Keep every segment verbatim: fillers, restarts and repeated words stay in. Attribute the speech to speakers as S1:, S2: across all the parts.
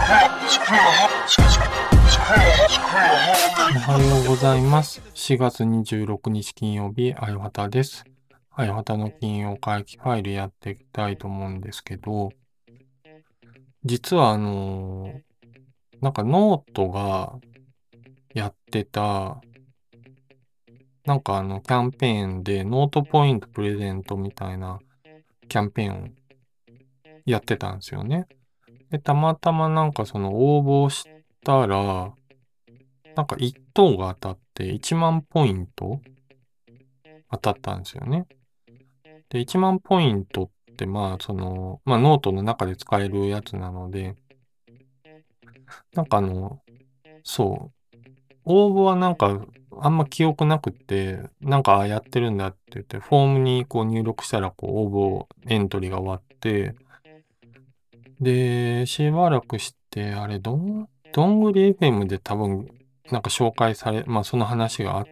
S1: おはようございます。しがつにじゅうろくにち金曜日、あよはたです。あよはたの金曜会期ファイルやっていきたいと思うんですけど、実はあのーなんかノートがやってた、なんかあのキャンペーンでノートポイントプレゼントみたいなキャンペーンをやってたんですよね。で、たまたまなんかその応募したら、なんかいっ等が当たっていちまんポイント当たったんですよね。で、いちまんポイントってまあその、まあノートの中で使えるやつなので、なんかあの、そう、応募はなんかあんま記憶なくって、なんかあやってるんだって言って、フォームにこう入力したらこう応募エントリーが終わって、で、しばらくして、あれ、どん、どんぐり エフエム で多分、なんか紹介され、まあその話があって、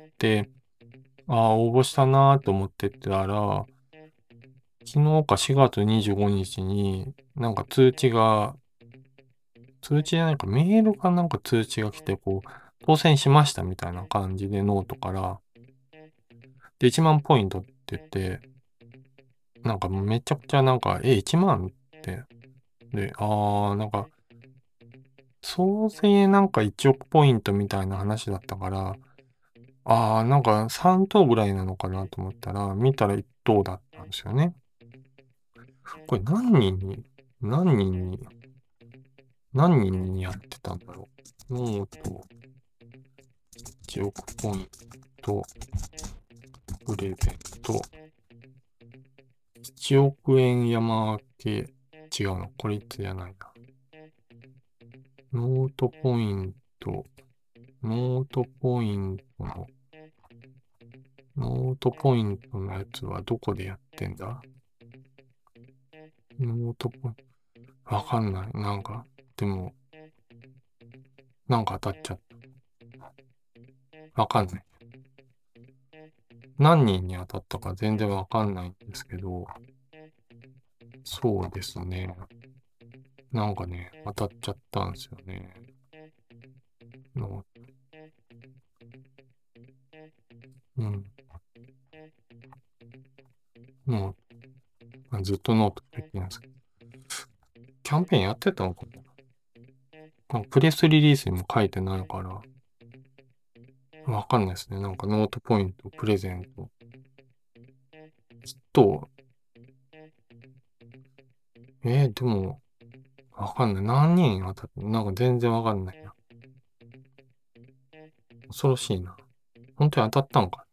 S1: ああ、応募したなーと思ってたら、昨日かしがつにじゅうごにちに、なんか通知が、通知じゃないか、メールかなんか通知が来て、こう、当選しましたみたいな感じでノートから、で、いちまんポイントって言って、なんかめちゃくちゃなんか、え、いちまんって、で、あー、なんか、総勢なんかいちおくポイントみたいな話だったから、あー、なんかさん等ぐらいなのかなと思ったら、見たらいち等だったんですよね。これ何人に、何人に、何人にやってたんだろう。ノート、いちおくポイント、プレゼント、いちおくえん山分け、違うの、これいつじゃないな。ノートポイント、ノートポイントの、ノートポイントのやつはどこでやってんだ？ノートポイント、わかんない。なんか、でも、なんか当たっちゃった。わかんない。何人に当たったか全然わかんないんですけど、そうですね。なんかね、当たっちゃったんですよね。のうん。ノート、ずっとノート書いてるんですけど、キャンペーンやってたのかな？なんかプレスリリースにも書いてないから、わかんないですね。なんかノートポイント、プレゼント。きっと、えー、でも、わかんない。何人当たって、なんか全然わかんないな。恐ろしいな。本当に当たったんか。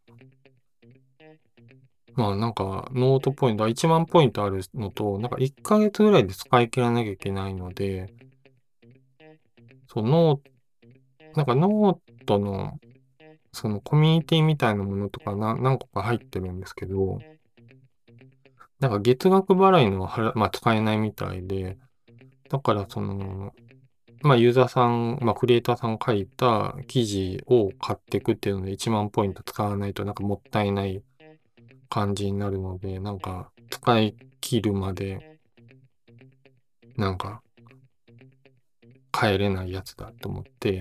S1: まあなんか、ノートポイント、いちまんポイントあるのと、なんかいっかげつぐらいで使い切らなきゃいけないので、そう、ノー、なんかノートの、そのコミュニティみたいなものとかな何個か入ってるんですけど、なんか月額払いのは払、まあ使えないみたいで、だからその、まあユーザーさん、まあクリエイターさんが書いた記事を買っていくっていうのでいちまんポイント使わないとなんかもったいない感じになるので、なんか使い切るまでなんか帰れないやつだと思って、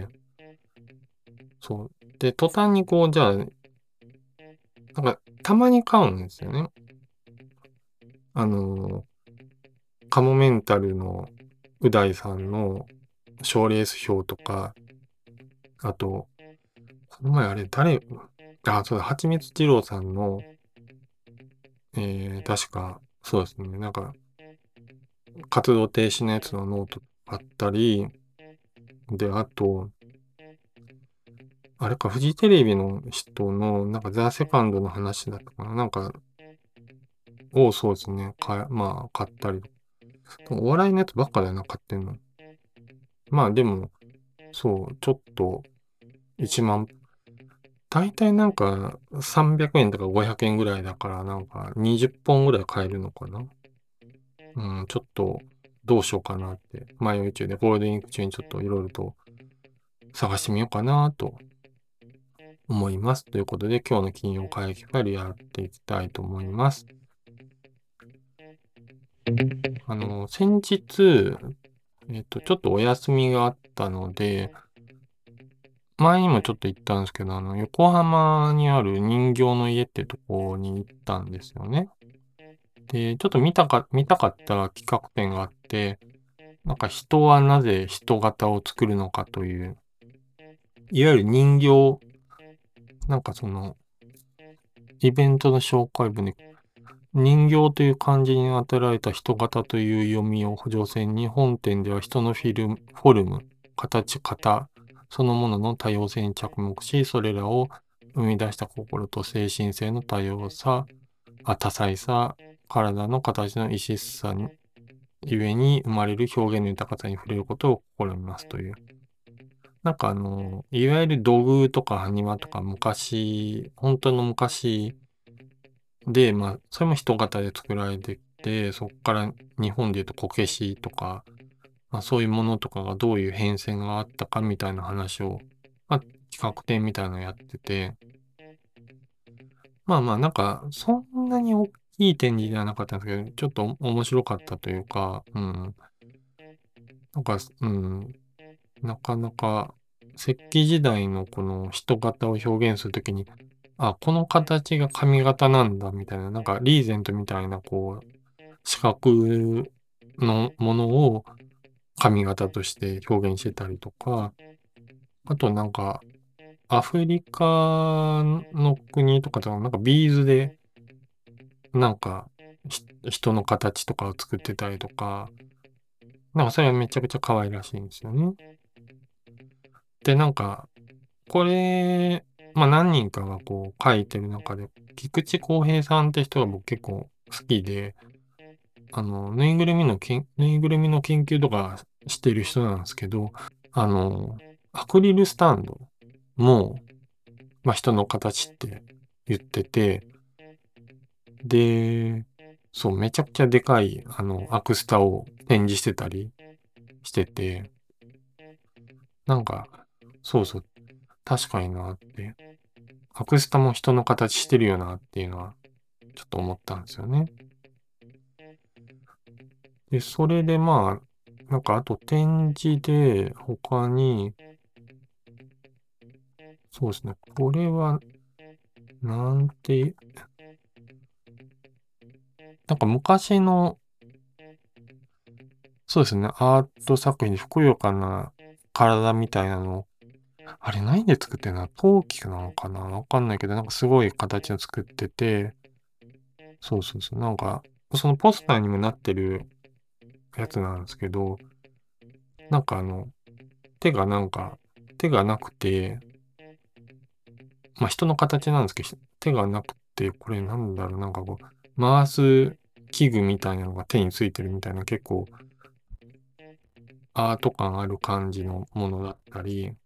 S1: そう。で、途端にこう、じゃあ、なんかたまに買うんですよね。あの、カモメンタルのう大さんの賞レース表とか、あと、この前あれ誰、あ、そうだ、はちみつ二郎さんの、えー、確か、そうですね、なんか、活動停止のやつのノートあったり、で、あと、あれか、フジテレビの人の、なんか、ザ・セカンドの話だったかな。なんか、を、そうですね、か、まあ、買ったり。お笑いのやつばっかだよな、買ってんの。まあ、でも、そう、ちょっと、いちまん、大体なんか、さんびゃくえんとかごひゃくえんぐらいだから、なんか、にじゅっぽんぐらい買えるのかな。うん、ちょっと、どうしようかなって、迷い中で、ゴールデンウィーク中にちょっといろいろと探してみようかなと思います。ということで、今日の金曜会議ファイルやっていきたいと思います。あの、先日、 えっと、ちょっとお休みがあったので、前にもちょっと行ったんですけど、あの、横浜にある人形の家ってとこに行ったんですよね。で、ちょっと見たか見たかった企画展があって、なんか人はなぜ人型を作るのかという、いわゆる人形、なんかその、イベントの紹介文で、人形という漢字に当てられた人型という読みを補助線に、本展では人のフィルム、フォルム、形、型、そのものの多様性に着目し、それらを生み出した心と精神性の多様さ、あ多彩さ、体の形の異質さに、ゆえに生まれる表現の豊かさに触れることを試みますという。なんかあの、いわゆる土偶とか埴輪とか昔、本当の昔で、まあ、それも人型で作られてて、そこから日本で言うとこけしとか、まあそういうものとかがどういう変遷があったかみたいな話を、まあ企画展みたいなのやってて、まあまあなんか、そんなに大きい展示ではなかったんですけど、ちょっと面白かったというか、うん。なんか、うん、なかなか、石器時代のこの人型を表現するときに、あ、この形が髪型なんだみたいな、なんかリーゼントみたいなこう、四角のものを髪型として表現してたりとか、あとなんか、アフリカの国とかではなんかビーズで、なんか、ひ人の形とかを作ってたりとか、なんかそれはめちゃくちゃ可愛らしいんですよね。で、なんか、これ、まあ何人かがこう書いてる中で、菊池康平さんって人が僕結構好きで、あの、ぬいぐるみのけん、ぬいぐるみの研究とかしてる人なんですけど、あの、アクリルスタンドも、まあ人の形って言ってて、で、そう、めちゃくちゃでかい、あの、アクスタを展示してたりしてて、なんか、そうそう、確かになって、アクスタも人の形してるよなっていうのは、ちょっと思ったんですよね。で、それでまあ、なんかあと展示で他に、そうですね、これは、なんて、なんか昔の、そうですね、アート作品でふくよかな体みたいなのを、あれ何で作ってるの陶器なのかなわかんないけど、なんかすごい形を作ってて、そうそうそう、なんか、そのポスターにもなってるやつなんですけど、なんかあの、手がなんか、手がなくて、まあ人の形なんですけど、手がなくて、これなんだろう、なんかこう、回す器具みたいなのが手についてるみたいな結構アート感ある感じのものだったり、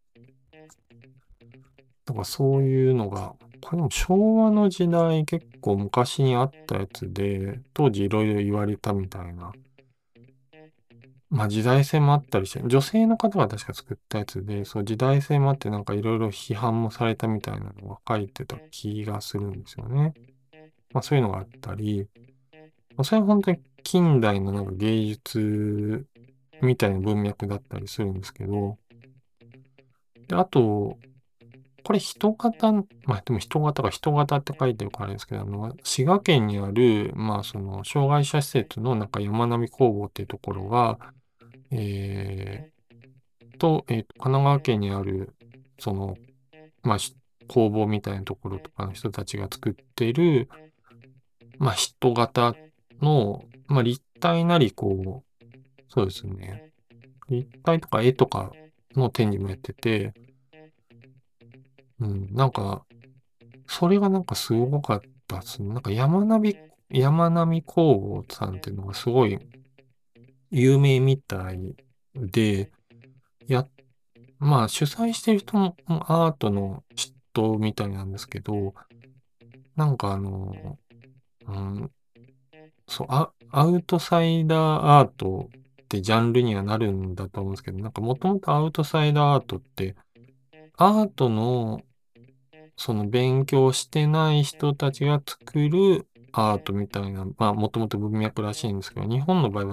S1: だからそういうのが、これも昭和の時代結構昔にあったやつで、当時いろいろ言われたみたいな。まあ時代性もあったりして、女性の方が確か作ったやつで、そう時代性もあってなんかいろいろ批判もされたみたいなのが書いてた気がするんですよね。まあそういうのがあったり、まあ、それは本当に近代のなんか芸術みたいな文脈だったりするんですけど、で、あと、これ人型、まあでも人型が人型って書いてるからあれですけど、あの、滋賀県にある、まあその、障害者施設のなんか山並工房っていうところが、えーと、えーと、神奈川県にある、その、まあ、し工房みたいなところとかの人たちが作っている、まあ人型の、まあ立体なりこう、そうですね。立体とか絵とかの展示もやってて、うん、なんか、それがなんかすごかったっすね。なんか山並み、山並工房さんっていうのがすごい有名みたいで、や、まあ主催してる人もアートの人みたいなんですけど、なんかあの、うん、そう、ア、アウトサイダーアートってジャンルにはなるんだと思うんですけど、なんかもともとアウトサイダーアートって、アートのその勉強してない人たちが作るアートみたいな、まあもともと文脈らしいんですけど、日本の場合は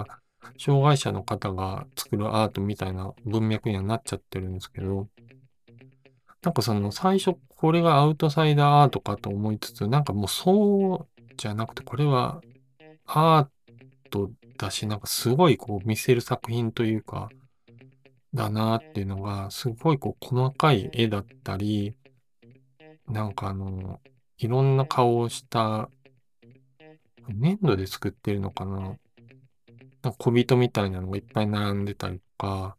S1: 障害者の方が作るアートみたいな文脈にはなっちゃってるんですけど、なんかその最初これがアウトサイダーアートかと思いつつ、なんかもうそうじゃなくて、これはアートだし、なんかすごいこう見せる作品というか、だなっていうのが、すごいこう細かい絵だったり、なんかあの、いろんな顔をした粘土で作ってるのかな。なんか小人みたいなのがいっぱい並んでたりとか、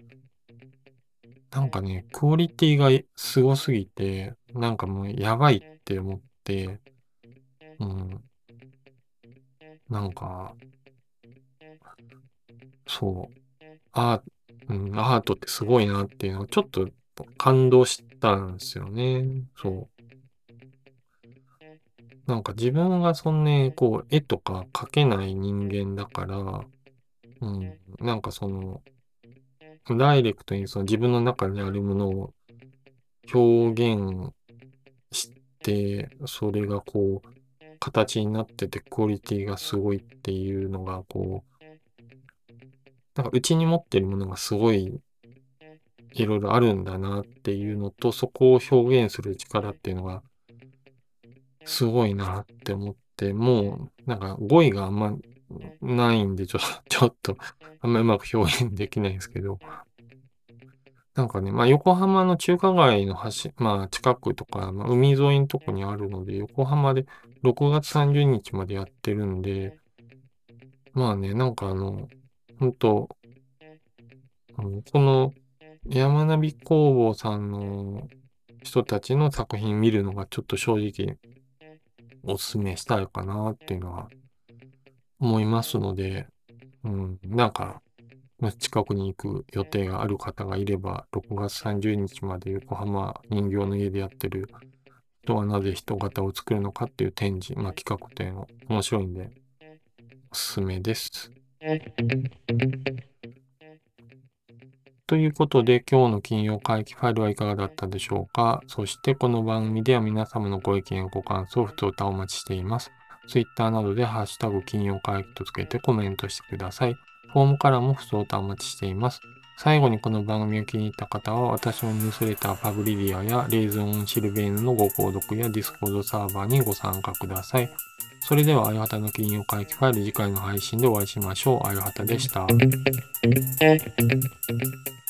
S1: なんかね、クオリティがすごすぎて、なんかもうやばいって思って、うん、なんか、そう、アー、うん、アートってすごいなっていうのをちょっと感動したんですよね。そう。なんか自分がそんなにこう絵とか描けない人間だから、うん、なんかその、ダイレクトにその自分の中にあるものを表現して、それがこう、形になっててクオリティがすごいっていうのが、こう、なんかうちに持ってるものがすごいいろいろあるんだなっていうのと、そこを表現する力っていうのがすごいなって思って、もう、なんか語彙があんまないんで、ちょ、ちょっと、あんまうまく表現できないんですけど、なんかね、まあ横浜の中華街の橋、まあ近くとか、まあ、海沿いのとこにあるので、横浜でろくがつさんじゅうにちまでやってるんで、まあね、なんかあの、ほんと、あのこの山並工房さんの人たちの作品見るのがちょっと正直お勧めしたいかなっていうのは思いますので、うん、なんか、もし近くに行く予定がある方がいれば、ろくがつさんじゅうにちまで横浜人形の家でやってる人はなぜ人型を作るのかっていう展示、まあ企画展を面白いんでおすすめです。ということで、今日の金曜会期ファイルはいかがだったでしょうか。そしてこの番組では皆様のご意見やご感想、ふつおたお待ちしています。Twitter などでハッシュタグ金曜会期とつけてコメントしてください。フォームからもふつおたお待ちしています。最後にこの番組を気に入った方は、私のニュースレターパブリリアやレイズオンシルベーヌのご購読やディスコードサーバーにご参加ください。それでは、あゆはたの金曜会期ファイル次回の配信でお会いしましょう。あゆはたでした。